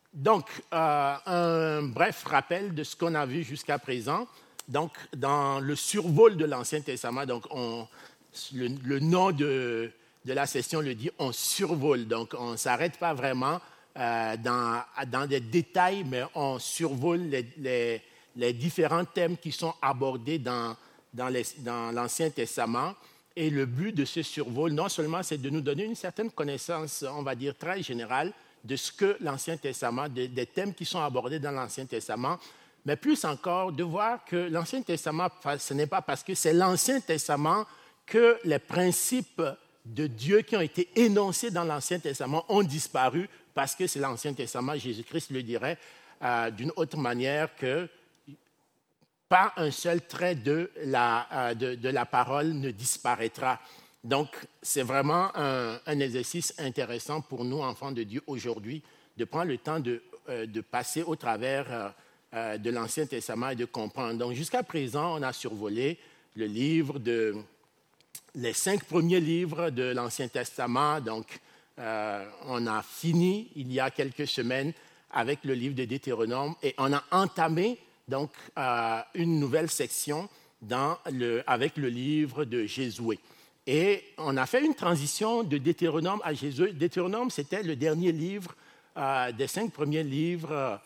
Donc, un bref rappel de ce qu'on a vu jusqu'à présent. Donc, dans le survol de l'Ancien Testament, donc le nom de la session le dit, on survole. Donc, on ne s'arrête pas vraiment dans des détails, mais on survole les différents thèmes qui sont abordés dans l'Ancien Testament. Et le but de ce survol, non seulement c'est de nous donner une certaine connaissance, on va dire très générale, de ce que l'Ancien Testament, des thèmes qui sont abordés dans l'Ancien Testament, mais plus encore de voir que l'Ancien Testament, ce n'est pas parce que c'est l'Ancien Testament que les principes de Dieu qui ont été énoncés dans l'Ancien Testament ont disparu, parce que c'est l'Ancien Testament, Jésus-Christ le dirait d'une autre manière, que pas un seul trait de la parole ne disparaîtra. Donc, c'est vraiment un exercice intéressant pour nous, enfants de Dieu, aujourd'hui, de prendre le temps de passer au travers de l'Ancien Testament et de comprendre. Donc, jusqu'à présent, on a survolé les 5 premiers livres de l'Ancien Testament. Donc, on a fini, il y a quelques semaines, avec le livre de Deutéronome et on a entamé donc, une nouvelle section avec le livre de Josué. Et on a fait une transition de Deutéronome à Josué. Deutéronome, c'était le dernier livre des 5 premiers livres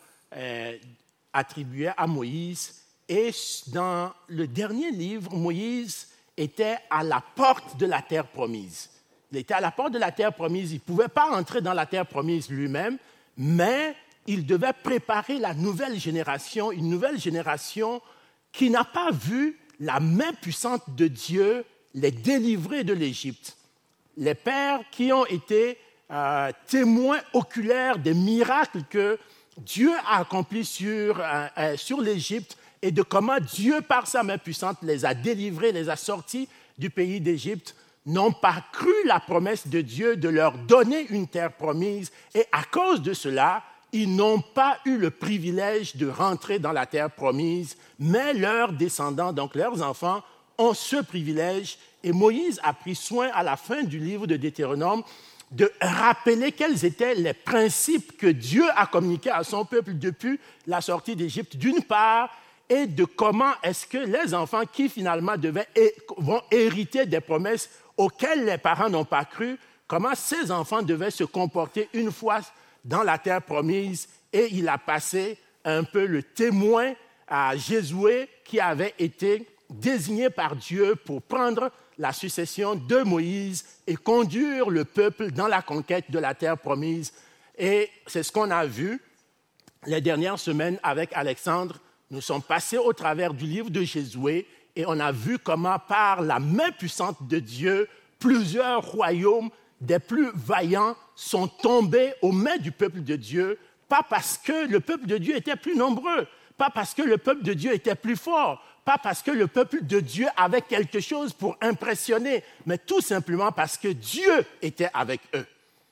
attribués à Moïse. Et dans le dernier livre, Moïse était à la porte de la terre promise. Il était à la porte de la terre promise. Il ne pouvait pas entrer dans la terre promise lui-même, mais il devait préparer la nouvelle génération, une nouvelle génération qui n'a pas vu la main puissante de Dieu les délivrer de l'Égypte. Les pères qui ont été témoins oculaires des miracles que Dieu a accomplis sur l'Égypte et de comment Dieu, par sa main puissante, les a délivrés, les a sortis du pays d'Égypte, n'ont pas cru la promesse de Dieu de leur donner une terre promise. Et à cause de cela, ils n'ont pas eu le privilège de rentrer dans la terre promise, mais leurs descendants, donc leurs enfants, ont ce privilège. Et Moïse a pris soin, à la fin du livre de Deutéronome, de rappeler quels étaient les principes que Dieu a communiqués à son peuple depuis la sortie d'Égypte, d'une part, et de comment est-ce que les enfants qui finalement vont hériter des promesses auxquelles les parents n'ont pas cru, comment ces enfants devaient se comporter une fois dans la terre promise. Et il a passé un peu le témoin à Josué qui avait été désigné par Dieu pour prendre la succession de Moïse et conduire le peuple dans la conquête de la terre promise. Et c'est ce qu'on a vu les dernières semaines avec Alexandre. Nous sommes passés au travers du livre de Josué et on a vu comment, par la main puissante de Dieu, plusieurs royaumes des plus vaillants sont tombés aux mains du peuple de Dieu, pas parce que le peuple de Dieu était plus nombreux, pas parce que le peuple de Dieu était plus fort, pas parce que le peuple de Dieu avait quelque chose pour impressionner, mais tout simplement parce que Dieu était avec eux.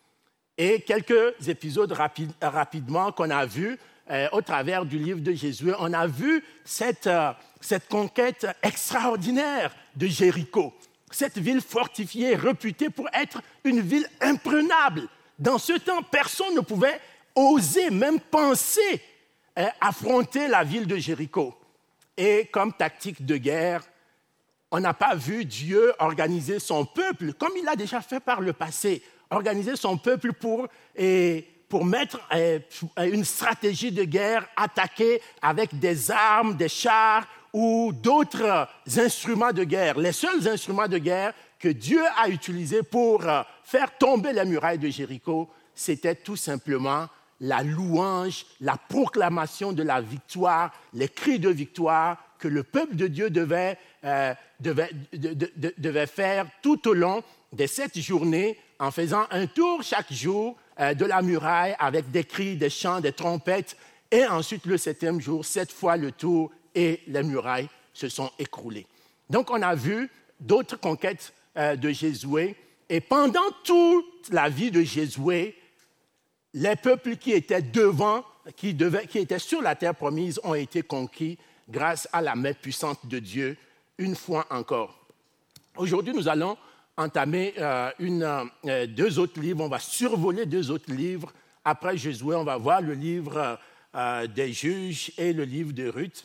Et quelques épisodes rapidement qu'on a vus au travers du livre de Josué, on a vu cette conquête extraordinaire de Jéricho. Cette ville fortifiée, réputée pour être une ville imprenable. Dans ce temps, personne ne pouvait oser, même penser, affronter la ville de Jéricho. Et comme tactique de guerre, on n'a pas vu Dieu organiser son peuple, comme il l'a déjà fait par le passé, organiser son peuple pour mettre une stratégie de guerre, attaquer avec des armes, des chars ou d'autres instruments de guerre. Les seuls instruments de guerre que Dieu a utilisés pour faire tomber les murailles de Jéricho, c'était tout simplement la louange, la proclamation de la victoire, les cris de victoire que le peuple de Dieu devait faire tout au long de cette journée en faisant un tour chaque jour de la muraille avec des cris, des chants, des trompettes. Et ensuite, le 7e jour, 7 fois le tour et les murailles se sont écroulées. Donc, on a vu d'autres conquêtes de Josué. Et pendant toute la vie de Josué, les peuples qui étaient devant, qui étaient sur la terre promise, ont été conquis grâce à la main puissante de Dieu, une fois encore. Aujourd'hui, nous allons entamer 2 autres livres. On va survoler 2 autres livres après Josué, on va voir le livre des Juges et le livre de Ruth.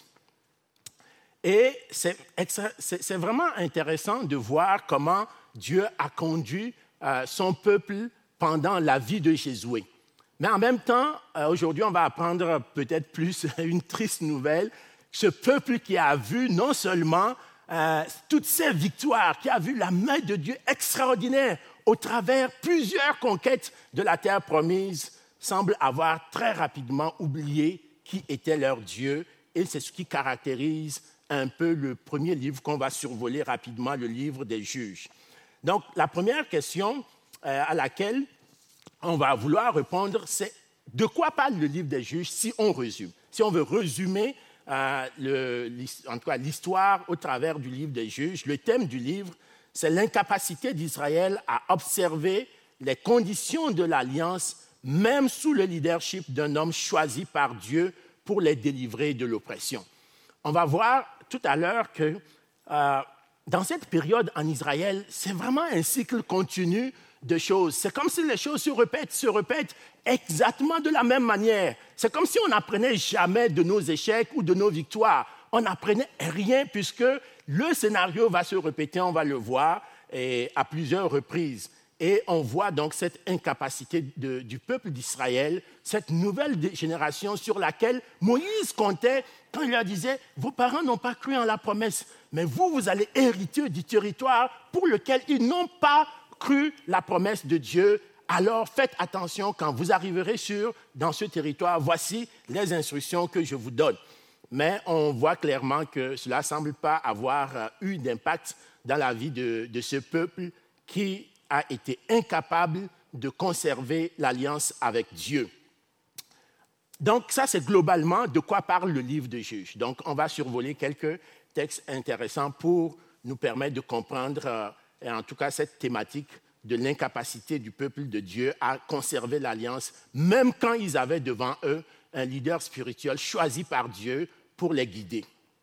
Et c'est vraiment intéressant de voir comment Dieu a conduit son peuple pendant la vie de Josué. Mais en même temps, aujourd'hui, on va apprendre peut-être plus une triste nouvelle. Ce peuple qui a vu non seulement toutes ces victoires, qui a vu la main de Dieu extraordinaire au travers plusieurs conquêtes de la terre promise, semble avoir très rapidement oublié qui était leur Dieu. Et c'est ce qui caractérise un peu le premier livre qu'on va survoler rapidement, le livre des Juges. Donc, la première question à laquelle on va vouloir répondre, c'est de quoi parle le livre des Juges si on résume? Si on veut résumer en tout cas, l'histoire au travers du livre des Juges, le thème du livre, c'est l'incapacité d'Israël à observer les conditions de l'alliance, même sous le leadership d'un homme choisi par Dieu pour les délivrer de l'oppression. On va voir tout à l'heure que dans cette période en Israël, c'est vraiment un cycle continu de choses. C'est comme si les choses se répètent exactement de la même manière. C'est comme si on n'apprenait jamais de nos échecs ou de nos victoires. On n'apprenait rien puisque le scénario va se répéter, on va le voir à plusieurs reprises. Et on voit donc cette incapacité du peuple d'Israël, cette nouvelle génération sur laquelle Moïse comptait quand il leur disait « Vos parents n'ont pas cru en la promesse, mais vous allez hériter du territoire pour lequel ils n'ont pas cru la promesse de Dieu. Alors faites attention quand vous arriverez dans ce territoire. Voici les instructions que je vous donne. » Mais on voit clairement que cela ne semble pas avoir eu d'impact dans la vie de ce peuple qui a été incapable de conserver l'alliance avec Dieu. Donc ça, c'est globalement de quoi parle le livre de Juges. Donc on va survoler quelques textes intéressants pour nous permettre de comprendre, en tout cas, cette thématique de l'incapacité du peuple de Dieu à conserver l'alliance, même quand ils avaient devant eux un leader spirituel choisi par Dieu pour les guider.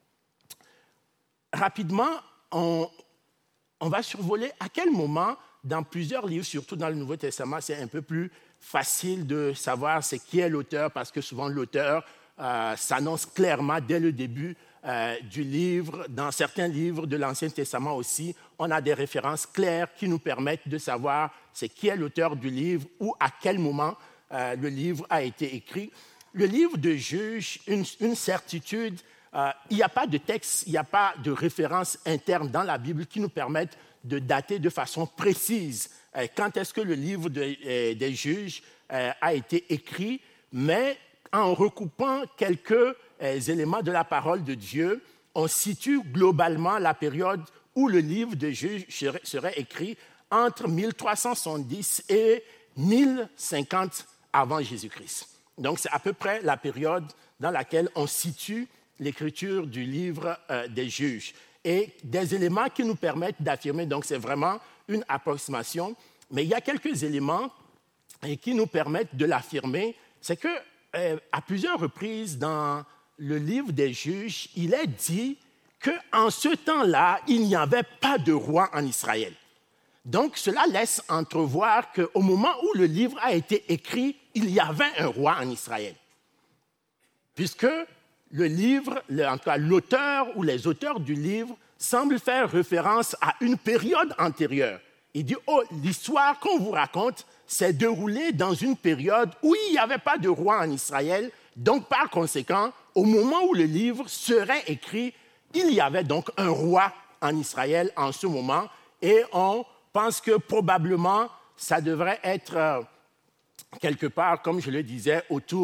Rapidement, on va survoler à quel moment, dans plusieurs livres, surtout dans le Nouveau Testament, c'est un peu plus facile de savoir c'est qui est l'auteur, parce que souvent l'auteur s'annonce clairement dès le début du livre. Dans certains livres de l'Ancien Testament aussi, on a des références claires qui nous permettent de savoir c'est qui est l'auteur du livre ou à quel moment le livre a été écrit. Le livre de Juges, une certitude, il n'y a pas de texte, il n'y a pas de référence interne dans la Bible qui nous permettent de dater de façon précise quand est-ce que le livre des Juges a été écrit, mais en recoupant quelques éléments de la parole de Dieu, on situe globalement la période où le livre des Juges serait écrit entre 1370 et 1050 avant Jésus-Christ. Donc, c'est à peu près la période dans laquelle on situe l'écriture du livre des Juges. Et des éléments qui nous permettent d'affirmer, donc c'est vraiment une approximation, mais il y a quelques éléments qui nous permettent de l'affirmer. C'est que à plusieurs reprises dans le livre des Juges, il est dit qu'en ce temps-là, il n'y avait pas de roi en Israël. Donc, cela laisse entrevoir qu'au moment où le livre a été écrit, il y avait un roi en Israël. Puisque le livre, en tout cas l'auteur ou les auteurs du livre semblent faire référence à une période antérieure. Il dit, l'histoire qu'on vous raconte s'est déroulée dans une période où il n'y avait pas de roi en Israël. Donc, par conséquent, au moment où le livre serait écrit, il y avait donc un roi en Israël en ce moment. Et on pense que probablement, ça devrait être quelque part, comme je le disais,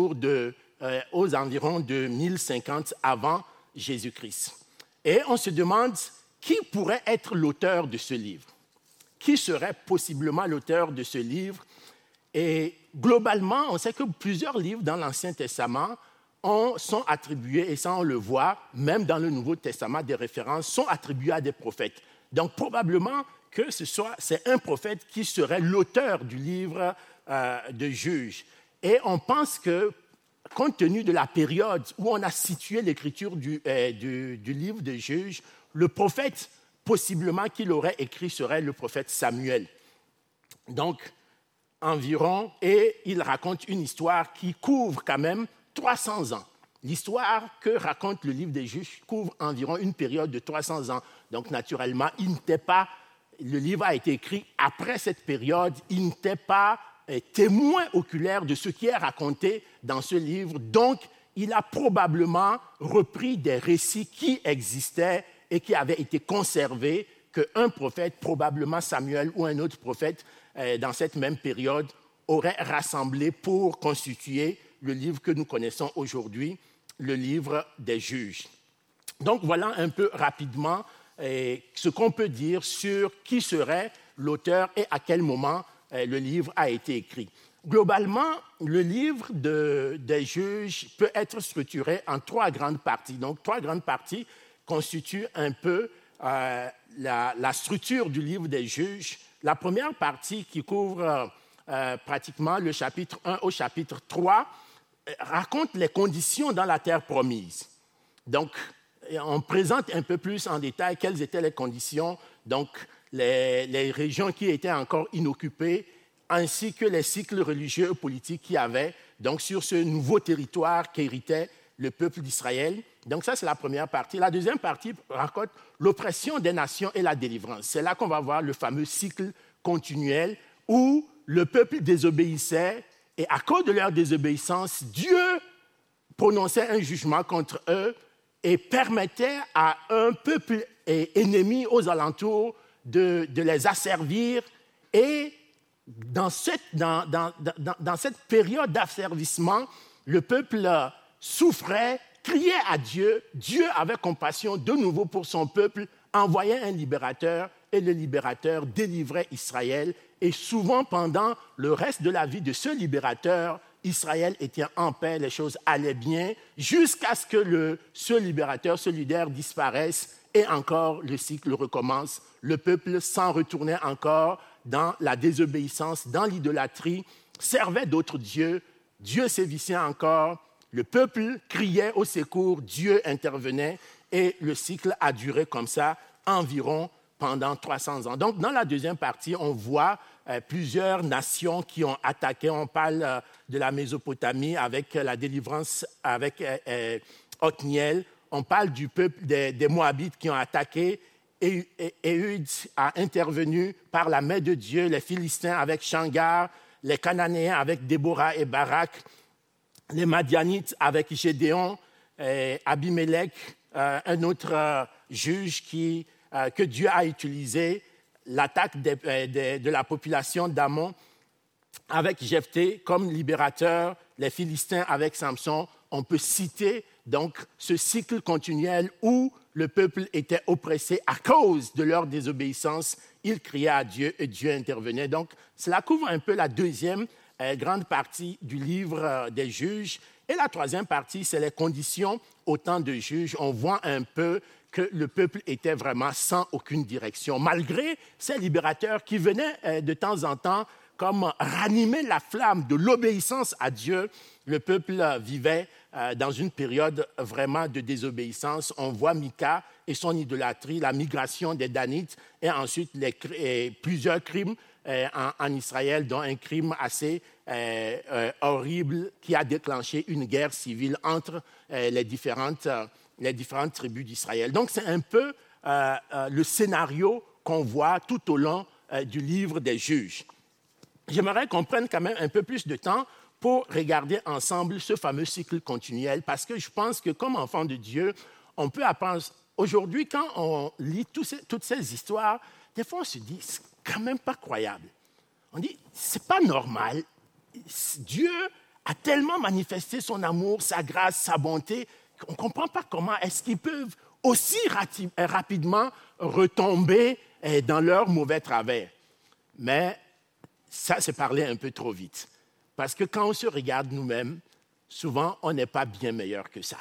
aux environs de 1050 avant Jésus-Christ. Et on se demande qui pourrait être l'auteur de ce livre. Qui serait possiblement l'auteur de ce livre? Et globalement, on sait que plusieurs livres dans l'Ancien Testament sont attribués, et ça on le voit, même dans le Nouveau Testament, des références sont attribuées à des prophètes. Donc probablement que c'est un prophète qui serait l'auteur du livre de Juges. Et on pense que, compte tenu de la période où on a situé l'écriture du livre de Juges, le prophète possiblement qui l'aurait écrit serait le prophète Samuel. Donc, environ, et il raconte une histoire qui couvre quand même 300 ans. L'histoire que raconte le livre des Juges couvre environ une période de 300 ans. Donc, naturellement, le livre a été écrit après cette période. Il n'était pas témoin oculaire de ce qui est raconté dans ce livre. Donc, il a probablement repris des récits qui existaient et qui avaient été conservés, qu'un prophète, probablement Samuel ou un autre prophète, dans cette même période, aurait rassemblé pour constituer le livre que nous connaissons aujourd'hui, le livre des Juges. Donc, voilà un peu rapidement ce qu'on peut dire sur qui serait l'auteur et à quel moment le livre a été écrit. Globalement, le livre des Juges peut être structuré en 3 grandes parties. Donc, 3 grandes parties constituent un peu la structure du livre des Juges. La première partie, qui couvre pratiquement le chapitre 1 au chapitre 3, raconte les conditions dans la terre promise. Donc, on présente un peu plus en détail quelles étaient les conditions, donc les régions qui étaient encore inoccupées, ainsi que les cycles religieux et politiques qu'il y avait donc, sur ce nouveau territoire qu'héritait le peuple d'Israël. Donc ça, c'est la première partie. La deuxième partie raconte l'oppression des nations et la délivrance. C'est là qu'on va voir le fameux cycle continuel où le peuple désobéissait et à cause de leur désobéissance, Dieu prononçait un jugement contre eux et permettait à un peuple ennemi aux alentours de les asservir. Et dans cette période d'asservissement, le peuple souffrait, criait à Dieu. Dieu avait compassion de nouveau pour son peuple, envoyait un libérateur et le libérateur délivrait Israël. Et souvent, pendant le reste de la vie de ce libérateur, Israël était en paix, les choses allaient bien, jusqu'à ce que ce libérateur, ce leader disparaisse et encore le cycle recommence. Le peuple s'en retournait encore dans la désobéissance, dans l'idolâtrie, servait d'autres dieux, Dieu sévissait encore, le peuple criait au secours, Dieu intervenait et le cycle a duré comme ça environ pendant 300 ans. Donc, dans la deuxième partie, on voit plusieurs nations qui ont attaqué. On parle de la Mésopotamie avec la délivrance avec Othniel. On parle du peuple des Moabites qui ont attaqué. Éhud a intervenu par la main de Dieu. Les Philistins avec Shamgar, les Cananéens avec Déborah et Barak, les Madianites avec Gédéon, Abimelech, un autre juge que Dieu a utilisé, l'attaque de la population d'Ammon avec Jephthé comme libérateur, les Philistins avec Samson. On peut citer donc ce cycle continuel où le peuple était oppressé à cause de leur désobéissance. Ils criaient à Dieu et Dieu intervenait. Donc, cela couvre un peu la deuxième grande partie du livre des Juges. Et la troisième partie, c'est les conditions au temps de Juges. On voit un peu que le peuple était vraiment sans aucune direction, malgré ces libérateurs qui venaient de temps en temps comme ranimer la flamme de l'obéissance à Dieu. Le peuple vivait dans une période vraiment de désobéissance. On voit Mika et son idolâtrie, la migration des Danites et ensuite plusieurs crimes en Israël, dont un crime assez horrible qui a déclenché une guerre civile entre les différentes tribus d'Israël. Donc, c'est un peu le scénario qu'on voit tout au long du livre des Juges. J'aimerais qu'on prenne quand même un peu plus de temps pour regarder ensemble ce fameux cycle continuel, parce que je pense que comme enfant de Dieu, on peut apprendre. Aujourd'hui, quand on lit toutes ces histoires, des fois on se dit, c'est quand même pas croyable. On dit, c'est pas normal. Dieu a tellement manifesté son amour, sa grâce, sa bonté, qu'on ne comprend pas comment est-ce qu'ils peuvent aussi rapidement retomber dans leur mauvais travers. Mais ça, c'est parler un peu trop vite. Parce que quand on se regarde nous-mêmes, souvent, on n'est pas bien meilleur que ça.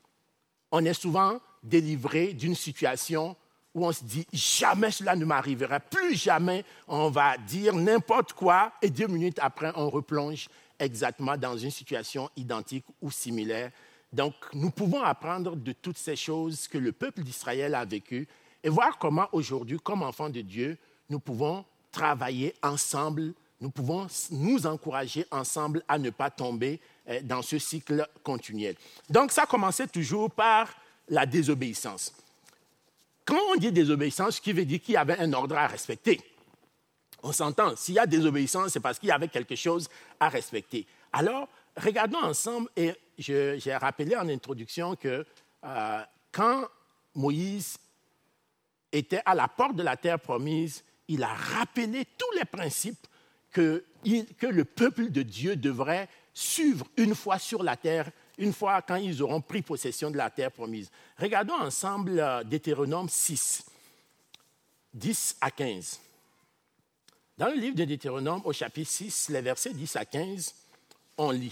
On est souvent délivré d'une situation où on se dit « jamais cela ne m'arrivera, plus jamais on va dire n'importe quoi » et 2 minutes après, on replonge exactement dans une situation identique ou similaire. Donc, nous pouvons apprendre de toutes ces choses que le peuple d'Israël a vécues et voir comment aujourd'hui, comme enfants de Dieu, nous pouvons travailler ensemble nous pouvons nous encourager ensemble à ne pas tomber dans ce cycle continuel. Donc, ça commençait toujours par la désobéissance. Quand on dit désobéissance, ce qui veut dire qu'il y avait un ordre à respecter. On s'entend, s'il y a désobéissance, c'est parce qu'il y avait quelque chose à respecter. Alors, regardons ensemble, et j'ai rappelé en introduction que quand Moïse était à la porte de la terre promise, il a rappelé tous les principes que le peuple de Dieu devrait suivre une fois sur la terre, une fois quand ils auront pris possession de la terre promise. Regardons ensemble Deutéronome 6, 10 à 15. Dans le livre de Deutéronome, au chapitre 6, les versets 10 à 15, on lit.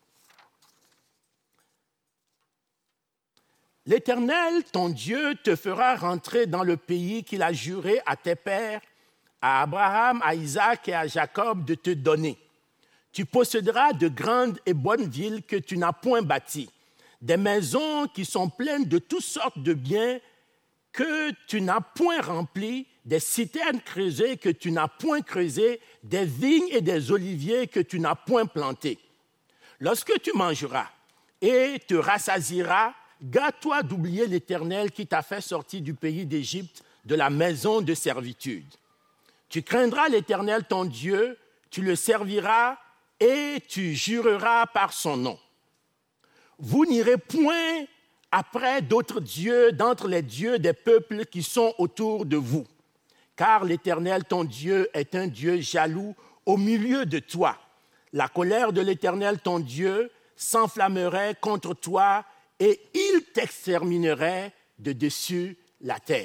« L'Éternel, ton Dieu, te fera rentrer dans le pays qu'il a juré à tes pères, à Abraham, à Isaac et à Jacob de te donner. Tu posséderas de grandes et bonnes villes que tu n'as point bâties, des maisons qui sont pleines de toutes sortes de biens que tu n'as point remplies, des citernes creusées que tu n'as point creusées, des vignes et des oliviers que tu n'as point plantés. Lorsque tu mangeras et te rassasieras, garde-toi d'oublier l'Éternel qui t'a fait sortir du pays d'Égypte, de la maison de servitude. Tu craindras l'Éternel ton Dieu, tu le serviras et tu jureras par son nom. Vous n'irez point après d'autres dieux d'entre les dieux des peuples qui sont autour de vous, car l'Éternel ton Dieu est un Dieu jaloux au milieu de toi. La colère de l'Éternel ton Dieu s'enflammerait contre toi et il t'exterminerait de dessus la terre. »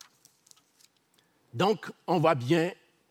Donc, on voit bien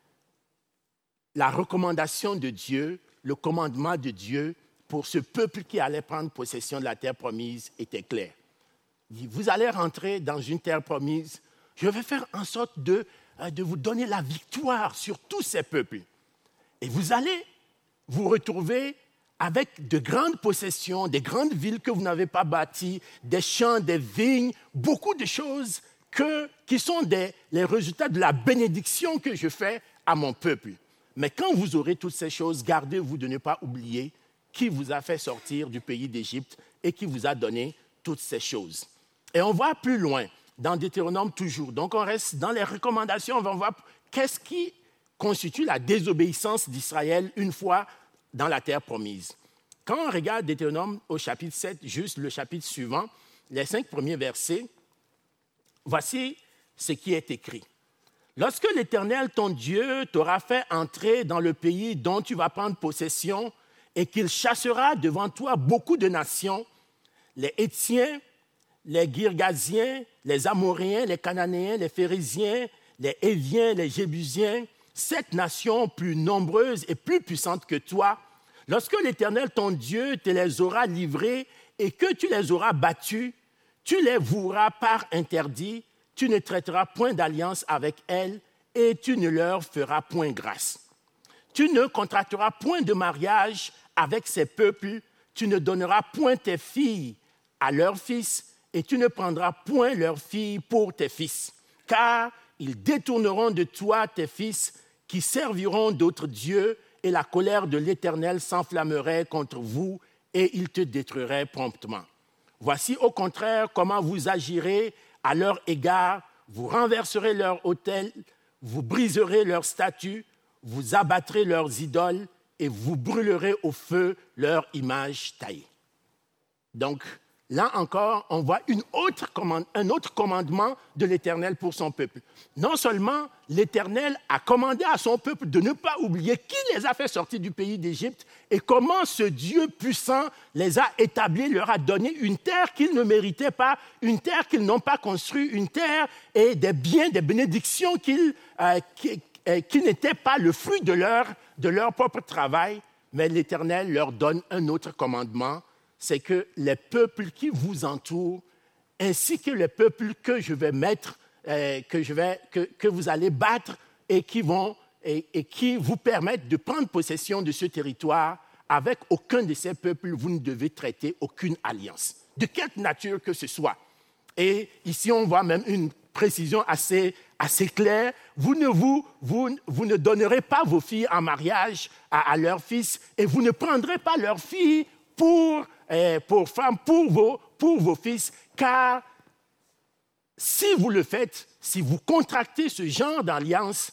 la recommandation de Dieu, le commandement de Dieu pour ce peuple qui allait prendre possession de la terre promise était clair. Il dit, vous allez rentrer dans une terre promise, je vais faire en sorte de vous donner la victoire sur tous ces peuples. Et vous allez vous retrouver avec de grandes possessions, des grandes villes que vous n'avez pas bâties, des champs, des vignes, beaucoup de choses qui sont les résultats de la bénédiction que je fais à mon peuple. Mais quand vous aurez toutes ces choses, gardez-vous de ne pas oublier qui vous a fait sortir du pays d'Égypte et qui vous a donné toutes ces choses. Et on va plus loin, dans Deutéronome toujours. Donc on reste dans les recommandations, on va voir qu'est-ce qui constitue la désobéissance d'Israël une fois dans la terre promise. Quand on regarde Deutéronome au chapitre 7, juste le chapitre suivant, les 5 premiers versets, voici ce qui est écrit. Lorsque l'Éternel, ton Dieu, t'aura fait entrer dans le pays dont tu vas prendre possession et qu'il chassera devant toi beaucoup de nations, les Héthiens, les Girgasiens, les Amoréens, les Cananéens, les Phérésiens, les Héviens, les Jébusiens, 7 nations plus nombreuses et plus puissantes que toi, lorsque l'Éternel, ton Dieu, te les aura livrées et que tu les auras battus, tu les voueras par interdit, tu ne traiteras point d'alliance avec elles et tu ne leur feras point grâce. Tu ne contracteras point de mariage avec ces peuples, tu ne donneras point tes filles à leurs fils et tu ne prendras point leurs filles pour tes fils, car ils détourneront de toi tes fils qui serviront d'autres dieux et la colère de l'Éternel s'enflammerait contre vous et il te détruirait promptement. Voici au contraire comment vous agirez à leur égard, vous renverserez leurs autels, vous briserez leurs statues, vous abattrez leurs idoles et vous brûlerez au feu leurs images taillées. Donc, là encore, on voit un autre commandement de l'Éternel pour son peuple. Non seulement l'Éternel a commandé à son peuple de ne pas oublier qui les a fait sortir du pays d'Égypte et comment ce Dieu puissant les a établis, leur a donné une terre qu'ils ne méritaient pas, une terre qu'ils n'ont pas construite, une terre et des biens, des bénédictions qui n'étaient pas le fruit de leur propre travail, mais l'Éternel leur donne un autre commandement, c'est que les peuples qui vous entourent, ainsi que les peuples que je vais mettre, que vous allez battre et qui vous permettent de prendre possession de ce territoire, avec aucun de ces peuples, vous ne devez traiter aucune alliance, de quelque nature que ce soit. Et ici, on voit même une précision assez assez clair. Vous ne donnerez pas vos filles en mariage à leurs fils et vous ne prendrez pas leurs filles pour femmes pour vos fils, car si vous le faites, si vous contractez ce genre d'alliance,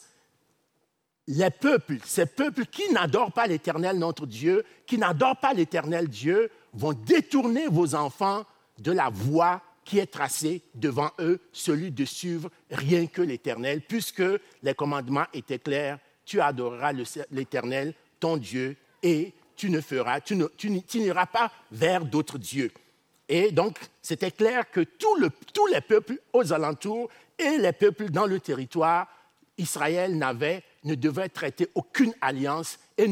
ces peuples qui n'adorent pas l'Éternel, notre Dieu, qui n'adorent pas l'Éternel Dieu, vont détourner vos enfants de la voie qui est tracée devant eux, celui de suivre rien que l'Éternel, puisque les commandements étaient clairs. Tu adoreras l'Éternel, ton Dieu, et tu n'iras pas vers d'autres dieux. Et donc, c'était clair que tous les peuples aux alentours et les peuples dans le territoire, Israël ne devait traiter aucune alliance et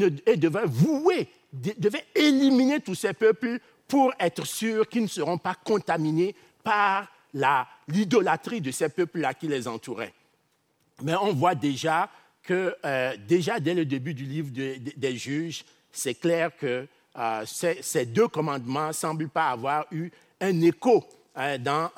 devait éliminer tous ces peuples pour être sûr qu'ils ne seront pas contaminés par l'idolâtrie de ces peuples-là qui les entouraient. Mais on voit déjà que, dès le début du livre des Juges, c'est clair que ces deux commandements ne semblent pas avoir eu un écho dans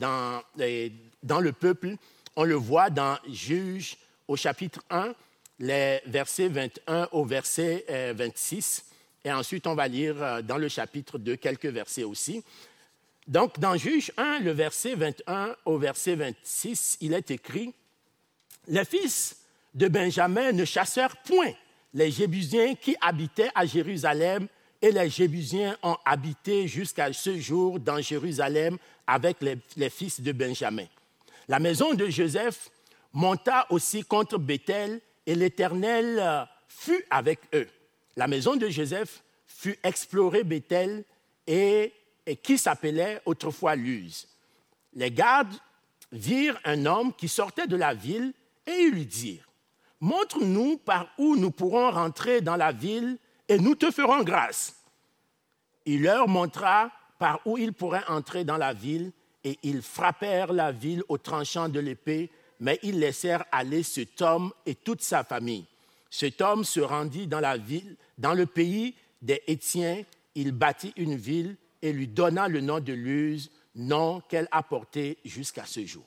le peuple. On le voit dans Juges au chapitre 1, les versets 21 au verset 26. Et ensuite, on va lire dans le chapitre 2 quelques versets aussi. Donc, dans Juges 1, le verset 21 au verset 26, il est écrit « Les fils de Benjamin ne chassèrent point les Jébusiens qui habitaient à Jérusalem, et les Jébusiens ont habité jusqu'à ce jour dans Jérusalem avec les fils de Benjamin. La maison de Joseph monta aussi contre Béthel, et l'Éternel fut avec eux. La maison de Joseph fut explorer Béthel et qui s'appelait autrefois Luz. Les gardes virent un homme qui sortait de la ville et ils lui dirent « Montre-nous par où nous pourrons rentrer dans la ville et nous te ferons grâce. » Il leur montra par où ils pourraient entrer dans la ville et ils frappèrent la ville au tranchant de l'épée, mais ils laissèrent aller cet homme et toute sa famille. Cet homme se rendit dans la ville, dans le pays des Hétiens, il bâtit une ville et lui donna le nom de Luz, nom qu'elle a porté jusqu'à ce jour.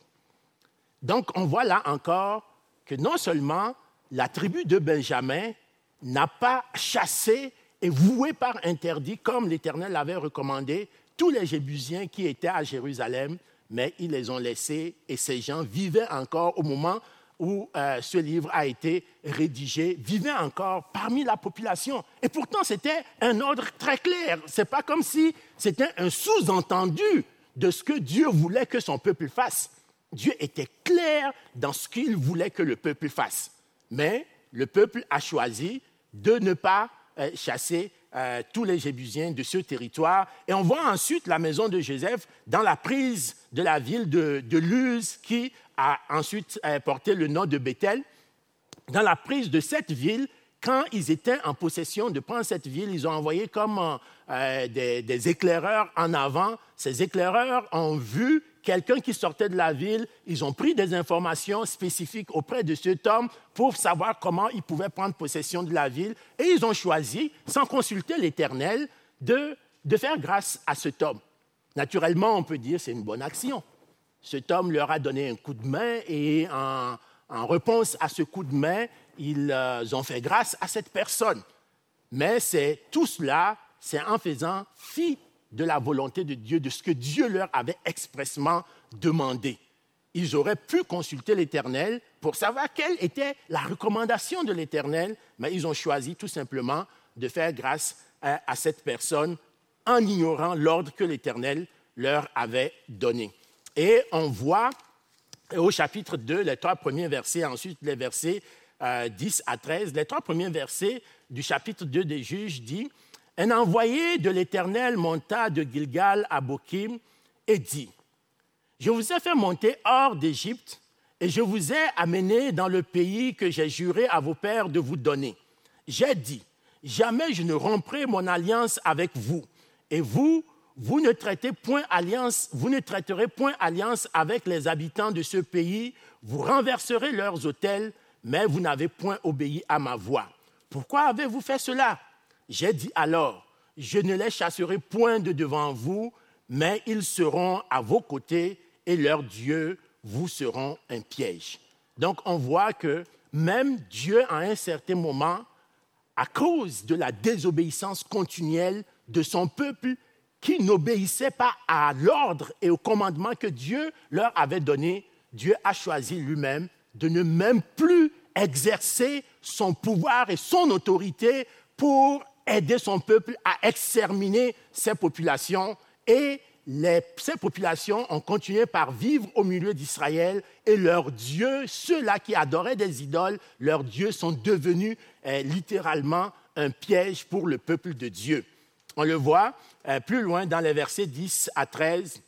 Donc, on voit là encore que non seulement la tribu de Benjamin n'a pas chassé et voué par interdit, comme l'Éternel l'avait recommandé, tous les Jébusiens qui étaient à Jérusalem, mais ils les ont laissés et ces gens vivaient encore au moment où ce livre a été rédigé, vivaient encore parmi la population. Et pourtant, c'était un ordre très clair. Ce n'est pas comme si c'était un sous-entendu de ce que Dieu voulait que son peuple fasse. Dieu était clair dans ce qu'il voulait que le peuple fasse. Mais le peuple a choisi de ne pas chasser tous les Jébusiens de ce territoire. Et on voit ensuite la maison de Joseph dans la prise de la ville de Luz, qui a ensuite porté le nom de Béthel. Dans la prise de cette ville, quand ils étaient en possession de prendre cette ville, ils ont envoyé comme des éclaireurs en avant. Ces éclaireurs ont vu quelqu'un qui sortait de la ville. Ils ont pris des informations spécifiques auprès de cet homme pour savoir comment ils pouvaient prendre possession de la ville. Et ils ont choisi, sans consulter l'Éternel, de faire grâce à cet homme. Naturellement, on peut dire que c'est une bonne action. Cet homme leur a donné un coup de main et en réponse à ce coup de main, ils ont fait grâce à cette personne. Mais tout cela, c'est en faisant fi de la volonté de Dieu, de ce que Dieu leur avait expressément demandé. Ils auraient pu consulter l'Éternel pour savoir quelle était la recommandation de l'Éternel, mais ils ont choisi tout simplement de faire grâce à cette personne en ignorant l'ordre que l'Éternel leur avait donné. Et on voit au chapitre 2, les 3 premiers versets, ensuite les versets 10 à 13, les 3 premiers versets du chapitre 2 des Juges dit « Un envoyé de l'Éternel monta de Gilgal à Bokim et dit « Je vous ai fait monter hors d'Égypte et je vous ai amené dans le pays que j'ai juré à vos pères de vous donner. J'ai dit « Jamais je ne romprai mon alliance avec vous et vous ne traiterez point alliance avec les habitants de ce pays, vous renverserez leurs autels, mais vous n'avez point obéi à ma voix. Pourquoi avez-vous fait cela? J'ai dit alors, je ne les chasserai point de devant vous, mais ils seront à vos côtés et leurs dieux vous seront un piège. Donc, on voit que même Dieu, à un certain moment, à cause de la désobéissance continuelle de son peuple qui n'obéissait pas à l'ordre et au commandement que Dieu leur avait donné, Dieu a choisi lui-même de ne même plus exercer son pouvoir et son autorité pour aider son peuple à exterminer ces populations. Et ces populations ont continué par vivre au milieu d'Israël et leurs dieux, ceux-là qui adoraient des idoles, leurs dieux sont devenus littéralement un piège pour le peuple de Dieu. On le voit plus loin dans les versets 10 à 13.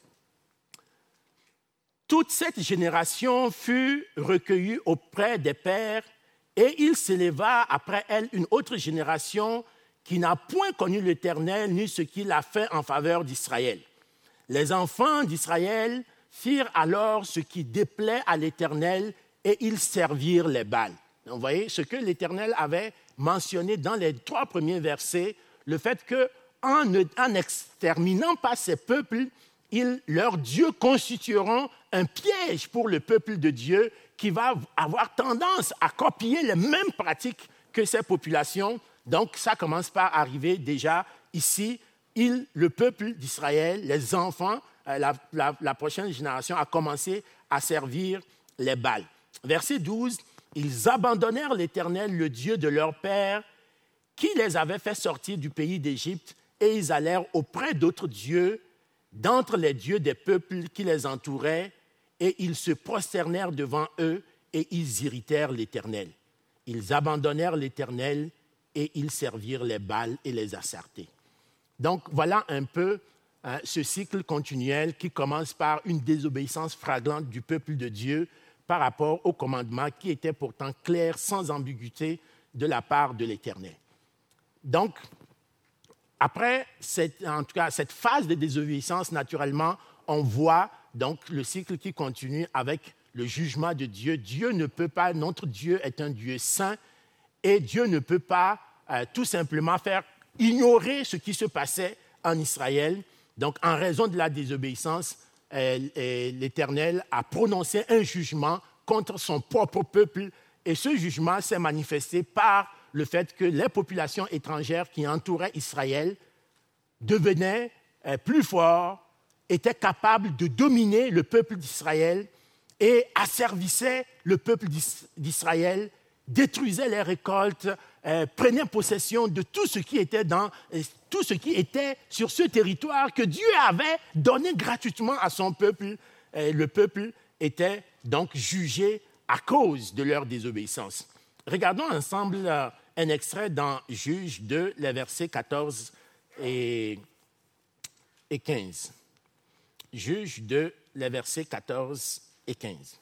Toute cette génération fut recueillie auprès des pères et il s'éleva après elle une autre génération qui n'a point connu l'Éternel ni ce qu'il a fait en faveur d'Israël. Les enfants d'Israël firent alors ce qui déplaît à l'Éternel et ils servirent les Baals. Donc, vous voyez ce que l'Éternel avait mentionné dans les 3 premiers versets, le fait qu'en n'exterminant pas ces peuples, leurs dieux constitueront un piège pour le peuple de Dieu qui va avoir tendance à copier les mêmes pratiques que ces populations. Donc, ça commence par arriver déjà ici. Le peuple d'Israël, les enfants, la prochaine génération a commencé à servir les Baals. Verset 12, « Ils abandonnèrent l'Éternel, le Dieu de leur père, qui les avait fait sortir du pays d'Égypte, et ils allèrent auprès d'autres dieux, d'entre les dieux des peuples qui les entouraient, et ils se prosternèrent devant eux, et ils irritèrent l'Éternel. Ils abandonnèrent l'Éternel, et ils servirent les Baals et les Astartés. » Donc, voilà un peu ce cycle continuel qui commence par une désobéissance flagrante du peuple de Dieu par rapport au commandement qui était pourtant clair, sans ambiguïté, de la part de l'Éternel. Donc, après cette phase de désobéissance, naturellement, on voit donc le cycle qui continue avec le jugement de Dieu. Dieu ne peut pas, notre Dieu est un Dieu saint, et Dieu ne peut pas tout simplement faire ignorer ce qui se passait en Israël. Donc, en raison de la désobéissance, l'Éternel a prononcé un jugement contre son propre peuple, et ce jugement s'est manifesté par le fait que les populations étrangères qui entouraient Israël devenaient plus forts, étaient capables de dominer le peuple d'Israël et asservissaient le peuple d'Israël, détruisaient les récoltes, prenaient possession de tout ce qui était sur ce territoire que Dieu avait donné gratuitement à son peuple. Le peuple était donc jugé à cause de leur désobéissance. Regardons ensemble un extrait dans Juges 2, les versets 14 et 15. Juges 2, les versets 14 et 15.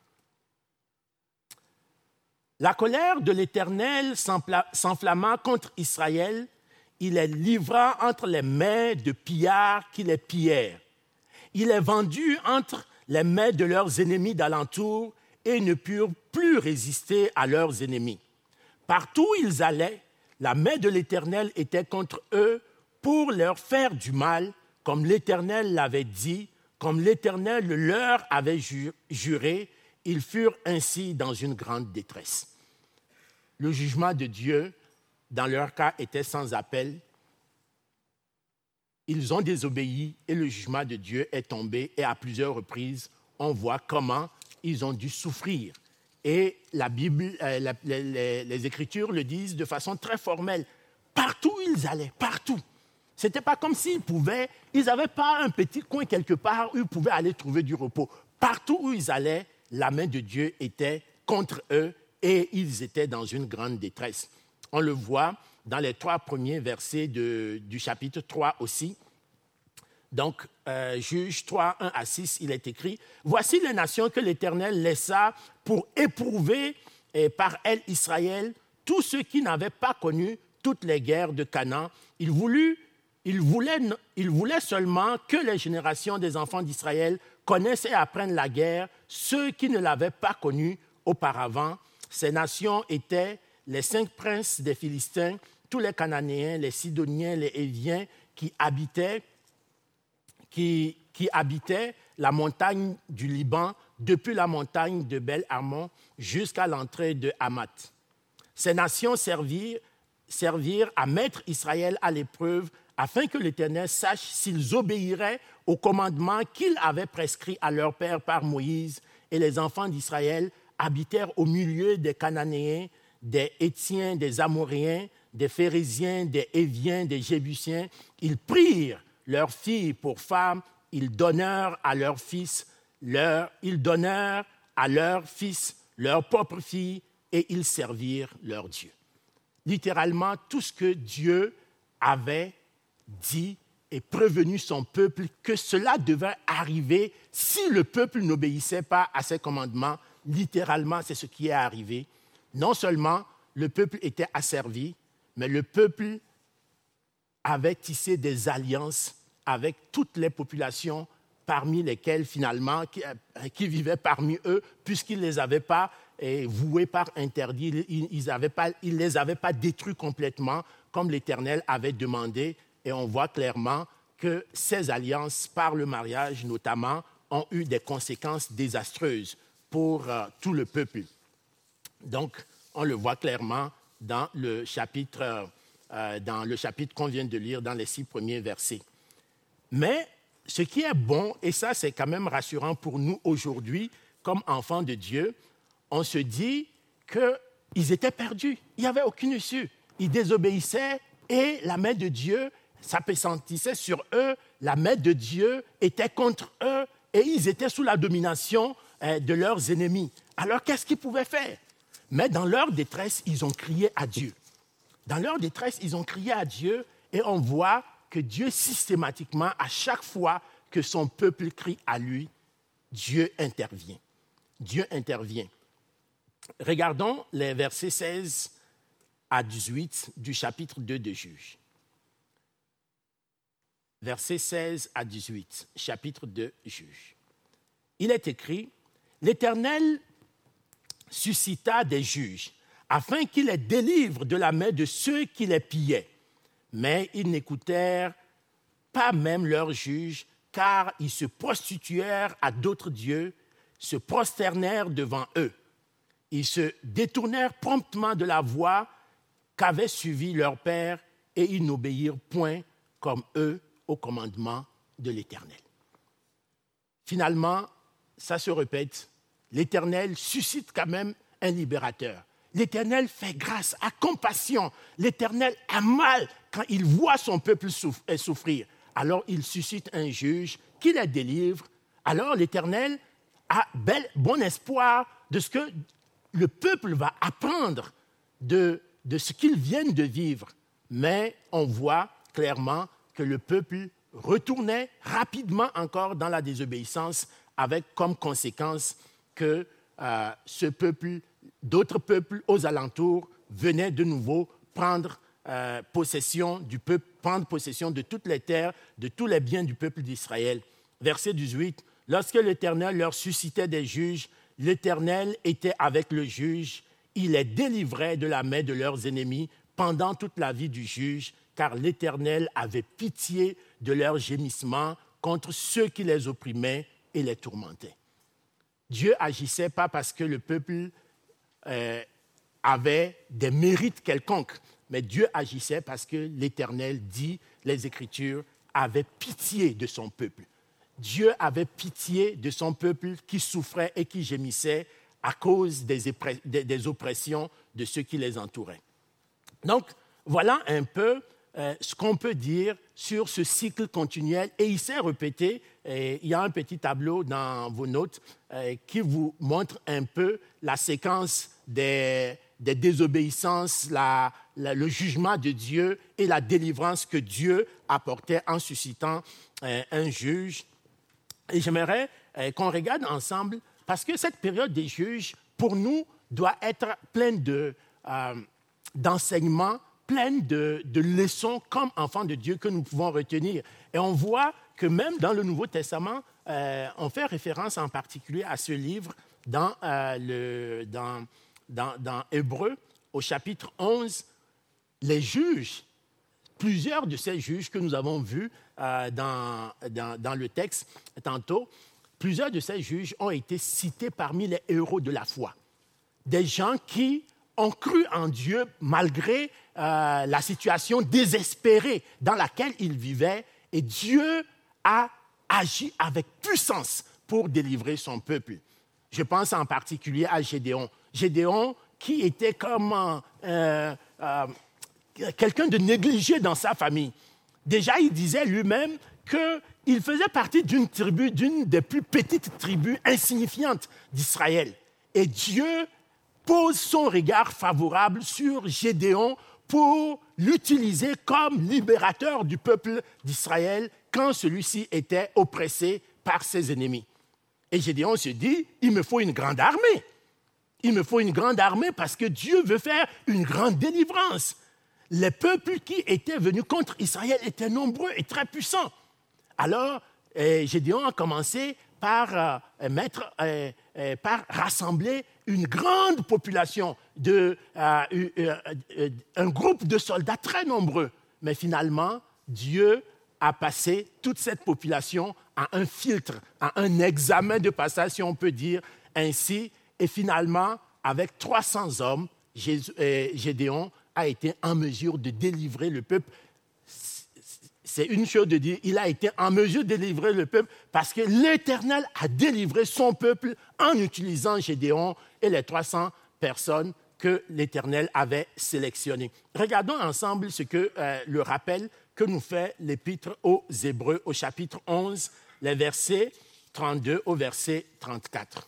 La colère de l'Éternel s'enflamma contre Israël, il les livra entre les mains de pillards qui les pillèrent. Il les vendit entre les mains de leurs ennemis d'alentour et ne purent plus résister à leurs ennemis. Partout où ils allaient, la main de l'Éternel était contre eux pour leur faire du mal, comme l'Éternel l'avait dit, comme l'Éternel leur avait juré. Ils furent ainsi dans une grande détresse. Le jugement de Dieu, dans leur cas, était sans appel. Ils ont désobéi et le jugement de Dieu est tombé. Et à plusieurs reprises, on voit comment ils ont dû souffrir. Et la Bible, les Écritures le disent de façon très formelle. Partout où ils allaient, partout. Ce n'était pas comme s'ils n'avaient pas un petit coin quelque part où ils pouvaient aller trouver du repos. Partout où ils allaient, la main de Dieu était contre eux et ils étaient dans une grande détresse. On le voit dans les 3 premiers versets du chapitre 3 aussi. Donc, Juges 3, 1 à 6, il est écrit « Voici les nations que l'Éternel laissa pour éprouver par elles Israël, tous ceux qui n'avaient pas connu toutes les guerres de Canaan. Il voulait seulement que les générations des enfants d'Israël connaissent et apprennent la guerre, ceux qui ne l'avaient pas connue auparavant. Ces nations étaient les 5 princes des Philistins, tous les Cananéens, les Sidoniens, les Héviens qui habitaient la montagne du Liban, depuis la montagne de Bel-Hamon jusqu'à l'entrée de Hamath. Ces nations servirent à mettre Israël à l'épreuve afin que l'Éternel sache s'ils obéiraient aux commandements qu'il avait prescrits à leur père par Moïse. Et les enfants d'Israël habitèrent au milieu des Cananéens, des Héthiens, des Amoréens, des Phérésiens, des Héviens, des Jébusiens. Ils prirent leurs filles pour femmes, ils donnèrent à leurs fils leurs propres filles, et ils servirent leur Dieu. Littéralement, tout ce que Dieu avait dit et prévenu son peuple que cela devait arriver si le peuple n'obéissait pas à ses commandements. Littéralement, c'est ce qui est arrivé. Non seulement le peuple était asservi, mais le peuple avait tissé des alliances avec toutes les populations parmi lesquelles, finalement, qui vivaient parmi eux, puisqu'ils ne les avaient pas voués par interdit, ils ne les avaient pas détruits complètement, comme l'Éternel avait demandé. Et on voit clairement que ces alliances, par le mariage notamment, ont eu des conséquences désastreuses pour tout le peuple. Donc, on le voit clairement dans le chapitre qu'on vient de lire, dans les 6 premiers versets. Mais ce qui est bon, et ça c'est quand même rassurant pour nous aujourd'hui, comme enfants de Dieu, on se dit qu'ils étaient perdus, il n'y avait aucune issue. Ils désobéissaient et la main de Dieu s'appesantissait sur eux, la main de Dieu était contre eux et ils étaient sous la domination de leurs ennemis. Alors qu'est-ce qu'ils pouvaient faire? Mais dans leur détresse, ils ont crié à Dieu. Dans leur détresse, ils ont crié à Dieu et on voit que Dieu systématiquement, à chaque fois que son peuple crie à lui, Dieu intervient. Dieu intervient. Regardons les versets 16 à 18 du chapitre 2 de Juges. Versets 16 à 18, chapitre 2, Juges. Il est écrit, « L'Éternel suscita des juges, afin qu'ils les délivrent de la main de ceux qui les pillaient. Mais ils n'écoutèrent pas même leurs juges, car ils se prostituèrent à d'autres dieux, se prosternèrent devant eux. Ils se détournèrent promptement de la voie qu'avait suivie leur père, et ils n'obéirent point comme eux au commandement de l'Éternel. » Finalement, ça se répète, l'Éternel suscite quand même un libérateur. L'Éternel fait grâce, a compassion. L'Éternel a mal quand il voit son peuple souffrir. Alors il suscite un juge qui les délivre. Alors l'Éternel a bon espoir de ce que le peuple va apprendre de ce qu'ils viennent de vivre. Mais on voit clairement que le peuple retournait rapidement encore dans la désobéissance, avec comme conséquence que d'autres peuples aux alentours venaient de nouveau prendre possession du peuple, prendre possession de toutes les terres, de tous les biens du peuple d'Israël. Verset 18, « Lorsque l'Éternel leur suscitait des juges, l'Éternel était avec le juge, il les délivrait de la main de leurs ennemis pendant toute la vie du juge, car l'Éternel avait pitié de leurs gémissements contre ceux qui les opprimaient et les tourmentaient. » Dieu agissait pas parce que le peuple avait des mérites quelconques, mais Dieu agissait parce que l'Éternel, dit les Écritures, avait pitié de son peuple. Dieu avait pitié de son peuple qui souffrait et qui gémissait à cause des oppressions de ceux qui les entouraient. Donc, voilà un peu ce qu'on peut dire sur ce cycle continuel. Et il s'est répété, il y a un petit tableau dans vos notes qui vous montre un peu la séquence des désobéissances, le jugement de Dieu et la délivrance que Dieu apportait en suscitant un juge. Et j'aimerais qu'on regarde ensemble, parce que cette période des juges, pour nous, doit être pleine d'enseignements, pleine de leçons comme enfants de Dieu que nous pouvons retenir. Et on voit que même dans le Nouveau Testament, on fait référence en particulier à ce livre dans Hébreux, au chapitre 11, les juges, plusieurs de ces juges que nous avons vus dans le texte tantôt, plusieurs de ces juges ont été cités parmi les héros de la foi. Des gens qui ont cru en Dieu malgré la situation désespérée dans laquelle ils vivaient, et Dieu a agi avec puissance pour délivrer son peuple. Je pense en particulier à Gédéon. Gédéon qui était comme quelqu'un de négligé dans sa famille. Déjà, il disait lui-même qu'il faisait partie d'une des plus petites tribus insignifiantes d'Israël. Et Dieu pose son regard favorable sur Gédéon pour l'utiliser comme libérateur du peuple d'Israël quand celui-ci était oppressé par ses ennemis. Et Gédéon se dit, il me faut une grande armée. Il me faut une grande armée parce que Dieu veut faire une grande délivrance. Les peuples qui étaient venus contre Israël étaient nombreux et très puissants. Alors, Gédéon a commencé par rassembler une grande population, un groupe de soldats très nombreux. Mais finalement, Dieu a passé toute cette population à un filtre, à un examen de passage, si on peut dire ainsi. Et finalement, avec 300 hommes, Gédéon a été en mesure de délivrer le peuple. C'est une chose de dire, il a été en mesure de délivrer le peuple parce que l'Éternel a délivré son peuple en utilisant Gédéon et les 300 personnes que l'Éternel avait sélectionnées. Regardons ensemble ce que le rappel que nous fait l'Épître aux Hébreux au chapitre 11, les versets 32 au verset 34.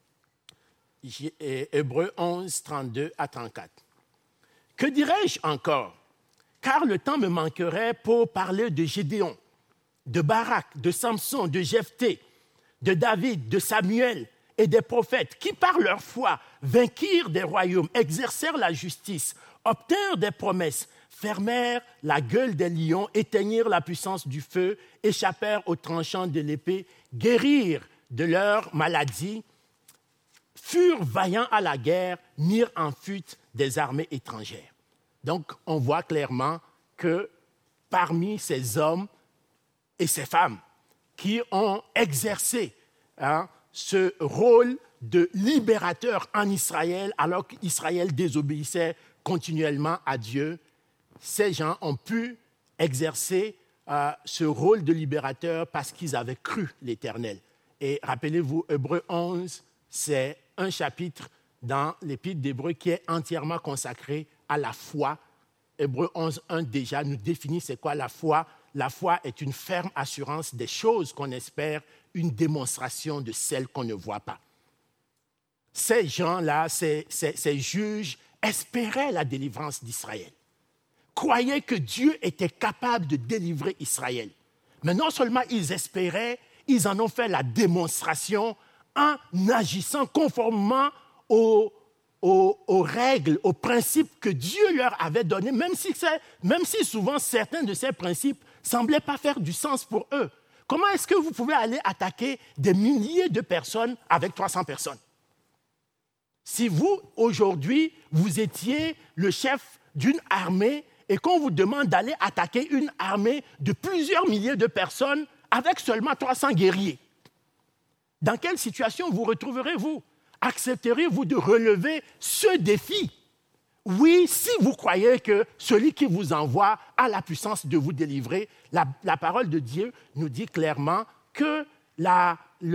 Hébreux 11, 32 à 34. Que dirais-je encore? Car le temps me manquerait pour parler de Gédéon, de Barak, de Samson, de Jephthé, de David, de Samuel et des prophètes qui, par leur foi, vainquirent des royaumes, exercèrent la justice, obtinrent des promesses, fermèrent la gueule des lions, éteignirent la puissance du feu, échappèrent aux tranchants de l'épée, guérirent de leur maladie, furent vaillants à la guerre, mirent en fuite des armées étrangères. Donc, on voit clairement que parmi ces hommes et ces femmes qui ont exercé ce rôle de libérateur en Israël, alors qu'Israël désobéissait continuellement à Dieu, ces gens ont pu exercer ce rôle de libérateur parce qu'ils avaient cru l'Éternel. Et rappelez-vous, Hébreux 11, c'est un chapitre dans l'Épître d'Hébreux qui est entièrement consacré à la foi. Hébreux 11, 1 déjà nous définit c'est quoi la foi. La foi est une ferme assurance des choses qu'on espère, une démonstration de celles qu'on ne voit pas. Ces gens-là, ces juges, espéraient la délivrance d'Israël, croyaient que Dieu était capable de délivrer Israël. Mais non seulement ils espéraient, ils en ont fait la démonstration en agissant conformément aux règles, aux principes que Dieu leur avait donnés, même si souvent certains de ces principes ne semblaient pas faire du sens pour eux. Comment est-ce que vous pouvez aller attaquer des milliers de personnes avec 300 personnes? Si vous, aujourd'hui, vous étiez le chef d'une armée et qu'on vous demande d'aller attaquer une armée de plusieurs milliers de personnes avec seulement 300 guerriers, dans quelle situation vous retrouverez-vous? Accepterez-vous de relever ce défi? Oui, si vous croyez que celui qui vous envoie a la puissance de vous délivrer, la parole de Dieu nous dit clairement que la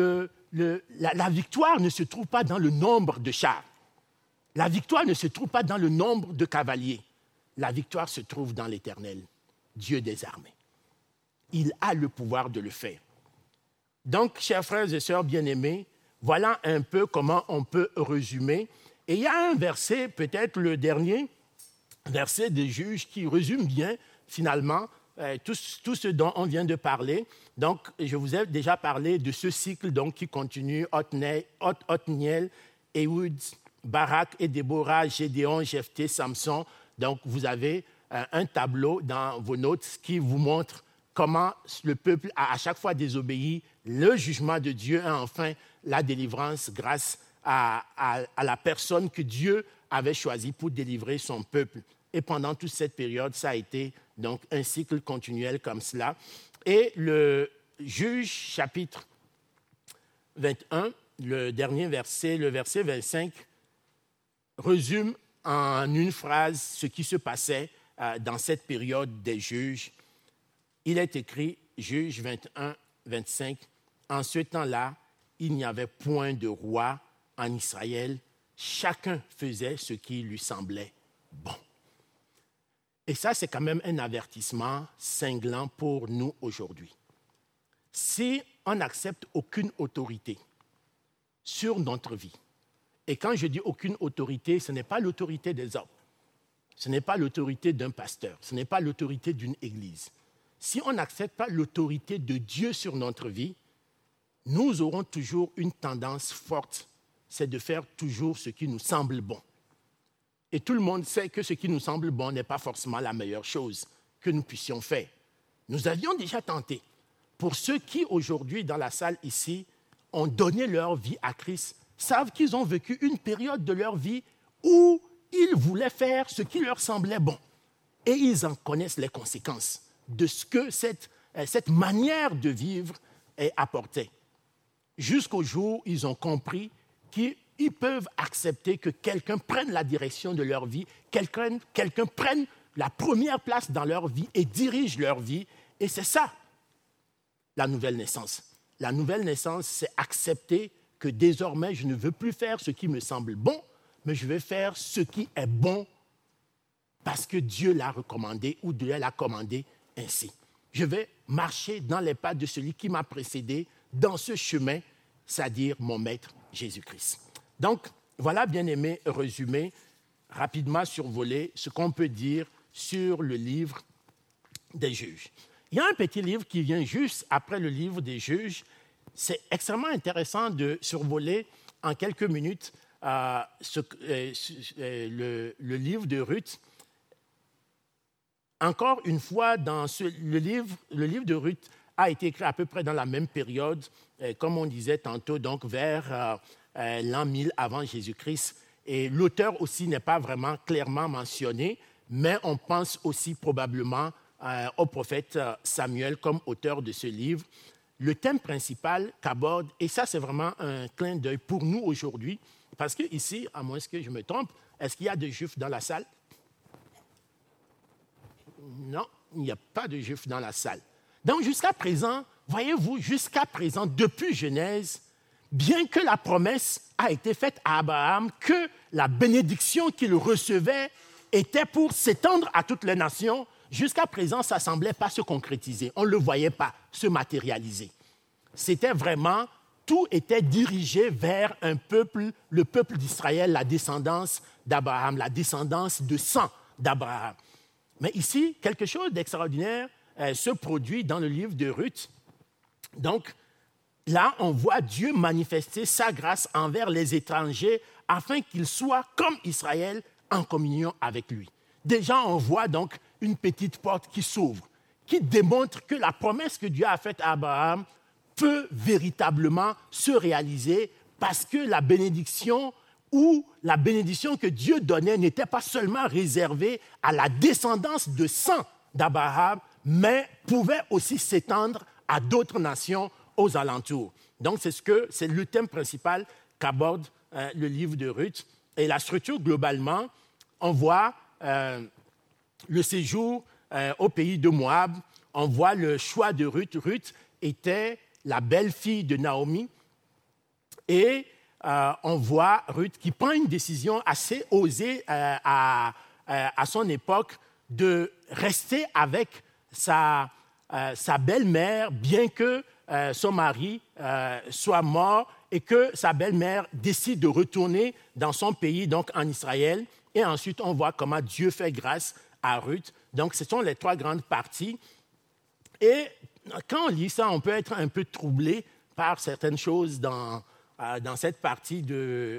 victoire ne se trouve pas dans le nombre de chars. La victoire ne se trouve pas dans le nombre de cavaliers. La victoire se trouve dans l'Éternel, Dieu des armées. Il a le pouvoir de le faire. Donc, chers frères et sœurs bien-aimés, voilà un peu comment on peut résumer. Et il y a un verset, peut-être le dernier, verset des Juges, qui résume bien, finalement, tout ce dont on vient de parler. Donc, je vous ai déjà parlé de ce cycle donc, qui continue, Othniel, Ehud, Barak et Déborah, Gédéon, Jephthé, Samson. Donc, vous avez un tableau dans vos notes qui vous montre comment le peuple a à chaque fois désobéi, le jugement de Dieu et enfin la délivrance grâce à la personne que Dieu avait choisie pour délivrer son peuple. Et pendant toute cette période, ça a été donc un cycle continuel comme cela. Et le Juge, chapitre 21, le dernier verset, le verset 25, résume en une phrase ce qui se passait dans cette période des juges. Il est écrit, Juges 21, 25, « En ce temps-là, il n'y avait point de roi en Israël. Chacun faisait ce qui lui semblait bon. » Et ça, c'est quand même un avertissement cinglant pour nous aujourd'hui. Si on n'accepte aucune autorité sur notre vie, et quand je dis aucune autorité, ce n'est pas l'autorité des hommes, ce n'est pas l'autorité d'un pasteur, ce n'est pas l'autorité d'une église. Si on n'accepte pas l'autorité de Dieu sur notre vie, nous aurons toujours une tendance forte, c'est de faire toujours ce qui nous semble bon. Et tout le monde sait que ce qui nous semble bon n'est pas forcément la meilleure chose que nous puissions faire. Nous avions déjà tenté. Pour ceux qui, aujourd'hui, dans la salle ici, ont donné leur vie à Christ, savent qu'ils ont vécu une période de leur vie où ils voulaient faire ce qui leur semblait bon. Et ils en connaissent les conséquences de ce que cette manière de vivre apportait. Jusqu'au jour où ils ont compris qu'ils peuvent accepter que quelqu'un prenne la direction de leur vie, quelqu'un prenne la première place dans leur vie et dirige leur vie. Et c'est ça, la nouvelle naissance. La nouvelle naissance, c'est accepter que désormais, je ne veux plus faire ce qui me semble bon, mais je vais faire ce qui est bon parce que Dieu l'a recommandé ou Dieu l'a commandé ainsi. Je vais marcher dans les pas de celui qui m'a précédé dans ce chemin, c'est-à-dire mon Maître Jésus-Christ. Donc, voilà, bien-aimés, résumé, rapidement survolé, ce qu'on peut dire sur le livre des Juges. Il y a un petit livre qui vient juste après le livre des Juges. C'est extrêmement intéressant de survoler en quelques minutes le livre de Ruth. Encore une fois, le livre de Ruth a été écrit à peu près dans la même période, comme on disait tantôt, donc vers l'an 1000 avant Jésus-Christ. Et l'auteur aussi n'est pas vraiment clairement mentionné, mais on pense aussi probablement au prophète Samuel comme auteur de ce livre. Le thème principal qu'aborde, et ça c'est vraiment un clin d'œil pour nous aujourd'hui, parce qu'ici, à moins que je me trompe, est-ce qu'il y a des Juifs dans la salle? Non, il n'y a pas de Juifs dans la salle. Donc jusqu'à présent, voyez-vous, jusqu'à présent, depuis Genèse, bien que la promesse a été faite à Abraham que la bénédiction qu'il recevait était pour s'étendre à toutes les nations, jusqu'à présent, ça ne semblait pas se concrétiser. On ne le voyait pas se matérialiser. C'était vraiment, tout était dirigé vers un peuple, le peuple d'Israël, la descendance d'Abraham, la descendance de sang d'Abraham. Mais ici, quelque chose d'extraordinaire se produit dans le livre de Ruth. Donc, là, on voit Dieu manifester sa grâce envers les étrangers afin qu'ils soient, comme Israël, en communion avec lui. Déjà, on voit donc une petite porte qui s'ouvre, qui démontre que la promesse que Dieu a faite à Abraham peut véritablement se réaliser parce que la bénédiction que Dieu donnait n'était pas seulement réservée à la descendance de sang d'Abraham, mais pouvait aussi s'étendre à d'autres nations aux alentours. Donc, c'est le thème principal qu'aborde le livre de Ruth. Et la structure, globalement, on voit le séjour au pays de Moab, on voit le choix de Ruth. Ruth était la belle-fille de Naomi et on voit Ruth qui prend une décision assez osée à son époque de rester avec sa belle-mère, bien que son mari soit mort et que sa belle-mère décide de retourner dans son pays, donc en Israël. Et ensuite, on voit comment Dieu fait grâce à Ruth. Donc, ce sont les trois grandes parties. Et quand on lit ça, on peut être un peu troublé par certaines choses dans cette partie des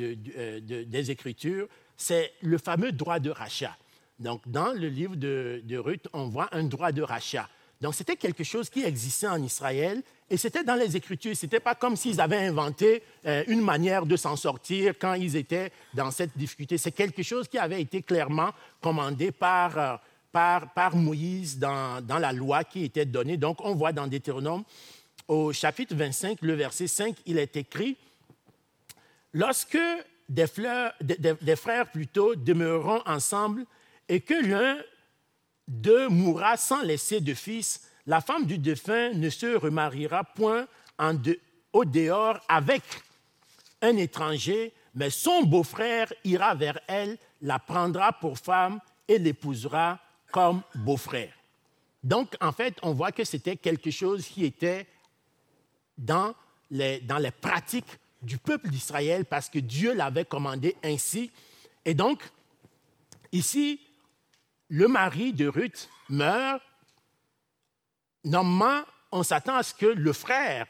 Écritures. C'est le fameux droit de rachat. Donc, dans le livre de Ruth, on voit un droit de rachat. Donc, c'était quelque chose qui existait en Israël et c'était dans les Écritures. Ce n'était pas comme s'ils avaient inventé une manière de s'en sortir quand ils étaient dans cette difficulté. C'est quelque chose qui avait été clairement commandé par Moïse dans la loi qui était donnée. Donc, on voit dans Deutéronome, au chapitre 25, le verset 5, il est écrit « Lorsque des frères plutôt demeureront ensemble et que l'un d'eux mourra sans laisser de fils, la femme du défunt ne se remariera point au dehors avec un étranger, mais son beau-frère ira vers elle, la prendra pour femme et l'épousera comme beau-frère. » Donc, en fait, on voit que c'était quelque chose qui était dans les pratiques du peuple d'Israël parce que Dieu l'avait commandé ainsi. Et donc, ici, le mari de Ruth meurt. Normalement, on s'attend à ce que le frère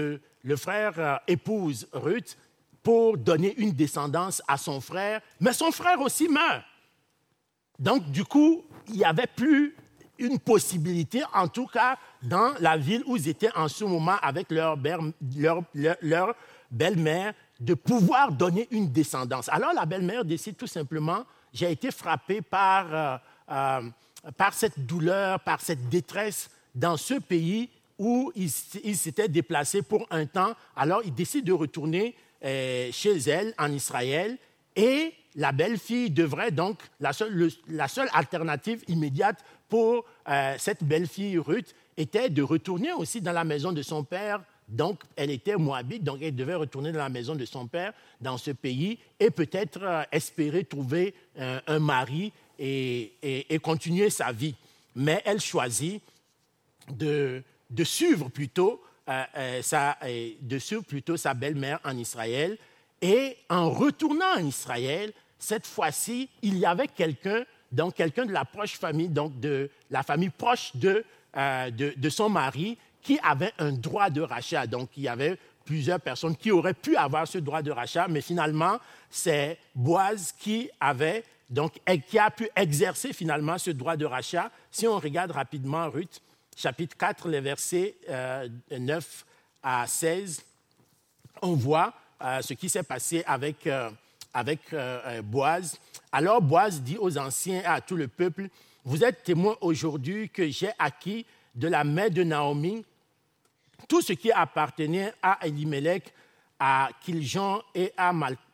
épouse Ruth pour donner une descendance à son frère, mais son frère aussi meurt. Donc, du coup, il n'y avait plus une possibilité, en tout cas dans la ville où ils étaient en ce moment avec leur belle-mère, de pouvoir donner une descendance. Alors, la belle-mère décide tout simplement, j'ai été frappée par cette douleur, par cette détresse dans ce pays où ils s'étaient déplacés pour un temps. Alors, ils décident de retourner chez elle, en Israël, et la belle-fille devrait donc, la seule alternative immédiate pour cette belle-fille Ruth était de retourner aussi dans la maison de son père. Donc, elle était moabite, donc elle devait retourner dans la maison de son père, dans ce pays, et peut-être espérer trouver un mari et continuer sa vie. Mais elle choisit de suivre plutôt sa belle-mère en Israël. Et en retournant en Israël, cette fois-ci, il y avait quelqu'un de la proche famille, donc de la famille proche de son mari, qui avait un droit de rachat. Donc, il y avait plusieurs personnes qui auraient pu avoir ce droit de rachat, mais finalement, c'est Boaz qui a pu exercer finalement ce droit de rachat. Si on regarde rapidement Ruth, chapitre 4, les versets 9 à 16, on voit ce qui s'est passé avec Boaz. Alors Boaz dit aux anciens et à tout le peuple, « Vous êtes témoins aujourd'hui que j'ai acquis de la main de Naomi tout ce qui appartenait à Elimelech, à Kiljon et à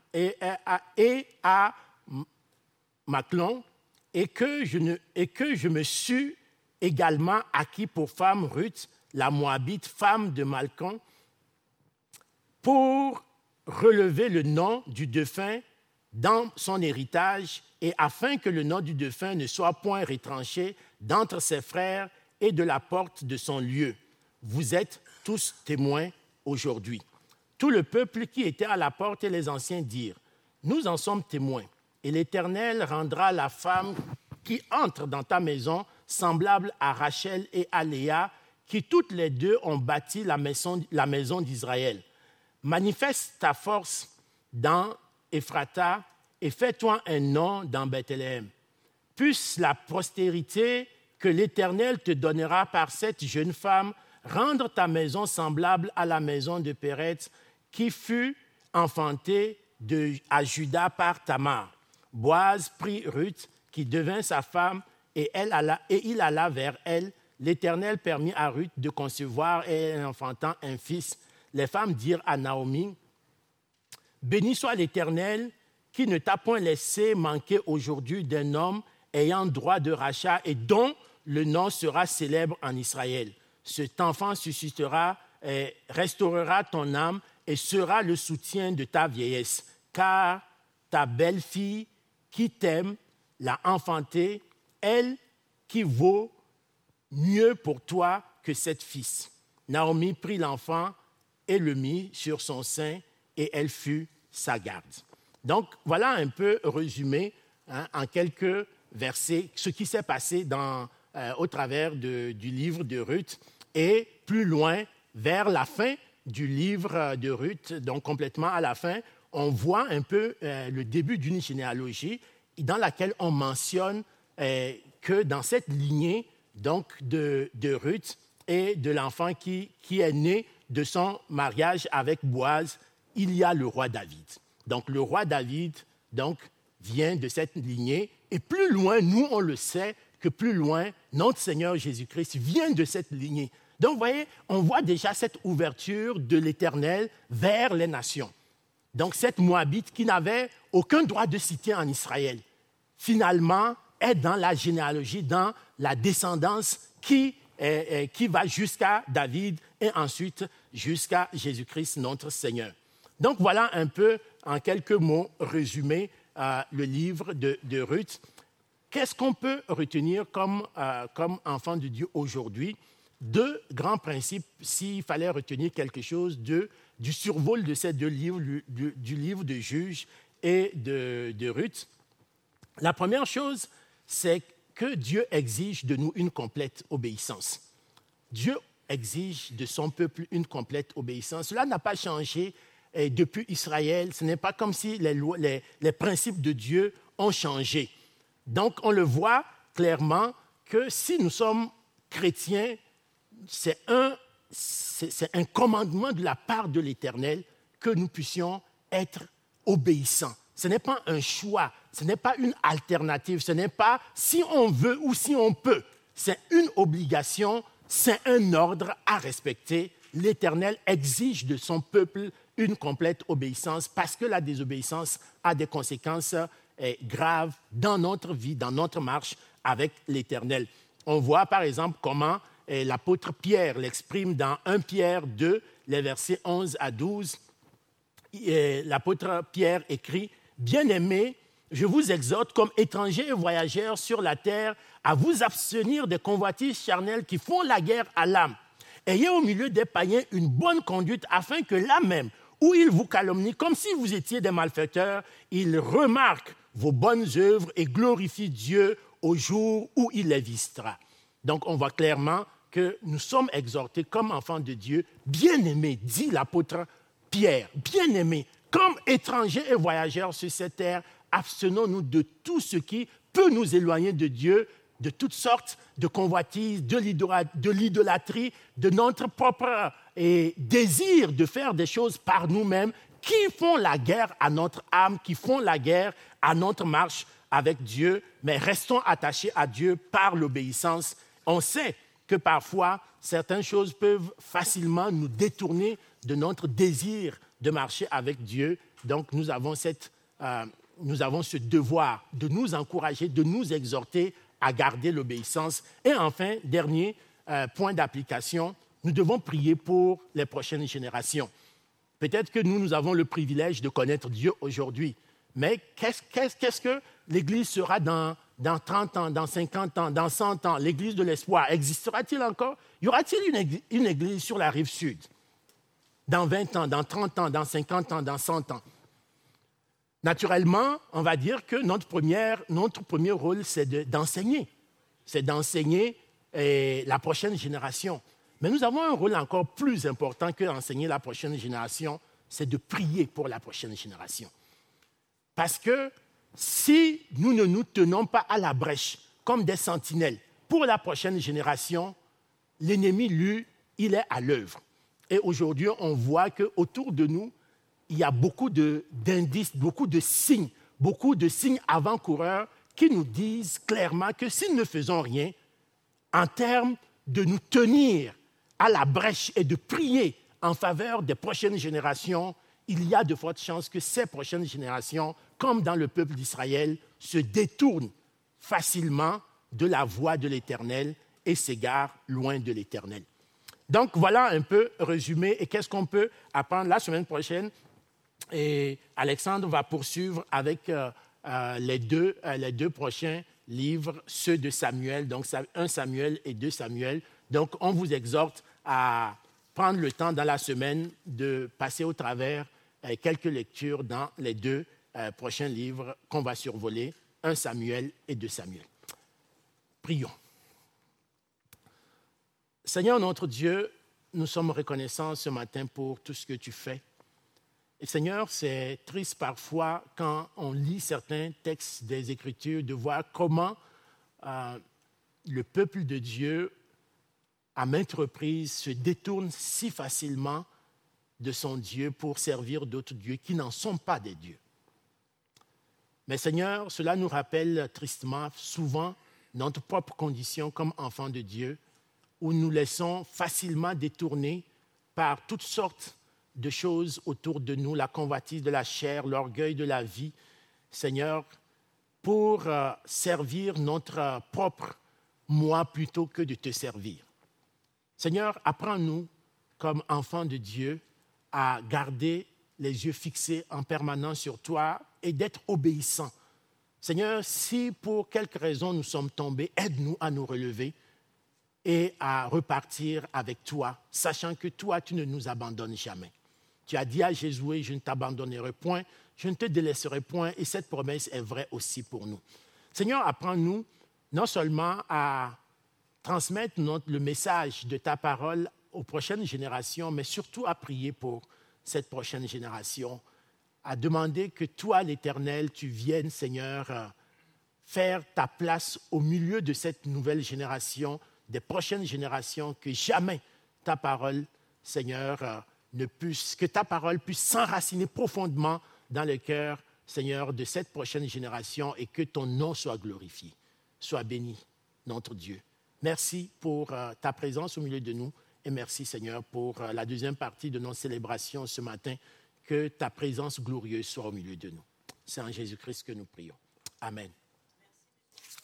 Machlon, et que je me suis également acquis pour femme Ruth, la Moabite, femme de Malchon, pour relever le nom du défunt dans son héritage et afin que le nom du défunt ne soit point retranché d'entre ses frères et de la porte de son lieu. Vous êtes tous témoins aujourd'hui. » Tout le peuple qui était à la porte et les anciens dirent, « Nous en sommes témoins, et l'Éternel rendra la femme qui entre dans ta maison semblable à Rachel et à Léa, qui toutes les deux ont bâti la maison d'Israël. Manifeste ta force dans Ephrata et fais-toi un nom dans Bethléem. Puisse la postérité que l'Éternel te donnera par cette jeune femme rendre ta maison semblable à la maison de Péretz qui fut enfantée à Juda par Tamar. » Boaz prit Ruth, qui devint sa femme, et il alla vers elle. L'Éternel permit à Ruth de concevoir et enfantant un fils. Les femmes dirent à Naomi, « Béni soit l'Éternel qui ne t'a point laissé manquer aujourd'hui d'un homme ayant droit de rachat et dont le nom sera célèbre en Israël. Cet enfant suscitera et restaurera ton âme et sera le soutien de ta vieillesse, car ta belle-fille qui t'aime l'a enfantée, elle qui vaut mieux pour toi que 7 fils. » Naomi prit l'enfant et le mit sur son sein, et elle fut sa garde. Donc, voilà un peu résumé en quelques versets ce qui s'est passé au travers du livre de Ruth. Et plus loin, vers la fin du livre de Ruth, donc complètement à la fin, on voit un peu le début d'une généalogie dans laquelle on mentionne que dans cette lignée donc, de Ruth et de l'enfant qui est né de son mariage avec Boaz, il y a le roi David. Donc le roi David donc, vient de cette lignée. Et plus loin, nous on le sait, que plus loin, notre Seigneur Jésus-Christ vient de cette lignée. Donc, vous voyez, on voit déjà cette ouverture de l'Éternel vers les nations. Donc, cette Moabite qui n'avait aucun droit de cité en Israël, finalement, est dans la généalogie, dans la descendance qui va jusqu'à David et ensuite jusqu'à Jésus-Christ, notre Seigneur. Donc, voilà un peu, en quelques mots, résumé le livre de Ruth. Qu'est-ce qu'on peut retenir comme enfant de Dieu aujourd'hui? Deux grands principes, s'il fallait retenir quelque chose du survol de ces deux livres, du livre de Juges et de Ruth. La première chose, c'est que Dieu exige de nous une complète obéissance. Dieu exige de son peuple une complète obéissance. Cela n'a pas changé depuis Israël. Ce n'est pas comme si les principes de Dieu ont changé. Donc, on le voit clairement que si nous sommes chrétiens, c'est un commandement de la part de l'Éternel que nous puissions être obéissants. Ce n'est pas un choix, ce n'est pas une alternative, ce n'est pas si on veut ou si on peut. C'est une obligation, c'est un ordre à respecter. L'Éternel exige de son peuple une complète obéissance parce que la désobéissance a des conséquences graves dans notre vie, dans notre marche avec l'Éternel. On voit par exemple comment l'apôtre Pierre l'exprime dans 1 Pierre 2, les versets 11 à 12. L'apôtre Pierre écrit « Bien-aimés, je vous exhorte comme étrangers et voyageurs sur la terre à vous abstenir des convoitises charnelles qui font la guerre à l'âme. Ayez au milieu des païens une bonne conduite afin que là même où ils vous calomnient comme si vous étiez des malfaiteurs, ils remarquent vos bonnes œuvres et glorifient Dieu au jour où il les visitera. » Donc on voit clairement que nous sommes exhortés comme enfants de Dieu, bien-aimés, dit l'apôtre Pierre, bien-aimés, comme étrangers et voyageurs sur cette terre, abstenons-nous de tout ce qui peut nous éloigner de Dieu, de toutes sortes de convoitises, de l'idolâtrie, de notre propre désir de faire des choses par nous-mêmes qui font la guerre à notre âme, qui font la guerre à notre marche avec Dieu, mais restons attachés à Dieu par l'obéissance. On sait que parfois, certaines choses peuvent facilement nous détourner de notre désir de marcher avec Dieu. Donc, nous avons ce devoir de nous encourager, de nous exhorter à garder l'obéissance. Et enfin, dernier point d'application, nous devons prier pour les prochaines générations. Peut-être que nous avons le privilège de connaître Dieu aujourd'hui, mais qu'est-ce que l'Église sera dans 30 ans, dans 50 ans, dans 100 ans? L'Église de l'espoir existera-t-il encore? Y aura-t-il une Église sur la rive sud? Dans 20 ans, dans 30 ans, dans 50 ans, dans 100 ans? Naturellement, on va dire que notre premier rôle, c'est d'enseigner. C'est d'enseigner la prochaine génération. Mais nous avons un rôle encore plus important que d'enseigner la prochaine génération, c'est de prier pour la prochaine génération. Parce que si nous ne nous tenons pas à la brèche comme des sentinelles pour la prochaine génération, l'ennemi, lui, il est à l'œuvre. Et aujourd'hui, on voit qu'autour de nous, il y a beaucoup d'indices, beaucoup de signes avant-coureurs qui nous disent clairement que si nous ne faisons rien, en termes de nous tenir à la brèche et de prier en faveur des prochaines générations, il y a de fortes chances que ces prochaines générations, comme dans le peuple d'Israël, se détournent facilement de la voie de l'Éternel et s'égarent loin de l'Éternel. Donc voilà un peu résumé. Et qu'est-ce qu'on peut apprendre la semaine prochaine? Et Alexandre va poursuivre avec les deux prochains livres, ceux de Samuel, donc 1 Samuel et 2 Samuel. Donc on vous exhorte à prendre le temps dans la semaine de passer au travers quelques lectures dans les deux prochains livres qu'on va survoler, 1 Samuel et 2 Samuel. Prions. Seigneur notre Dieu, nous sommes reconnaissants ce matin pour tout ce que tu fais. Et Seigneur, c'est triste parfois quand on lit certains textes des Écritures de voir comment le peuple de Dieu, à maintes reprises, se détourne si facilement de son Dieu pour servir d'autres dieux qui n'en sont pas des dieux. Mais Seigneur, cela nous rappelle tristement souvent notre propre condition comme enfants de Dieu. où nous laissons facilement détourner par toutes sortes de choses autour de nous, la convoitise de la chair, l'orgueil de la vie, Seigneur, pour servir notre propre moi plutôt que de te servir. Seigneur, apprends-nous, comme enfants de Dieu, à garder les yeux fixés en permanence sur toi et d'être obéissants. Seigneur, si pour quelque raison nous sommes tombés, aide-nous à nous relever et à repartir avec toi, sachant que toi, tu ne nous abandonnes jamais. Tu as dit à Jésus, je ne t'abandonnerai point, je ne te délaisserai point, et cette promesse est vraie aussi pour nous. Seigneur, apprends-nous non seulement à transmettre le message de ta parole aux prochaines générations, mais surtout à prier pour cette prochaine génération, à demander que toi, l'Éternel, tu viennes, Seigneur, faire ta place au milieu de cette nouvelle génération, des prochaines générations, que jamais ta parole, Seigneur, que ta parole puisse s'enraciner profondément dans le cœur, Seigneur, de cette prochaine génération et que ton nom soit glorifié. Sois béni, notre Dieu. Merci pour ta présence au milieu de nous et merci, Seigneur, pour la deuxième partie de nos célébrations ce matin. Que ta présence glorieuse soit au milieu de nous. C'est en Jésus-Christ que nous prions. Amen.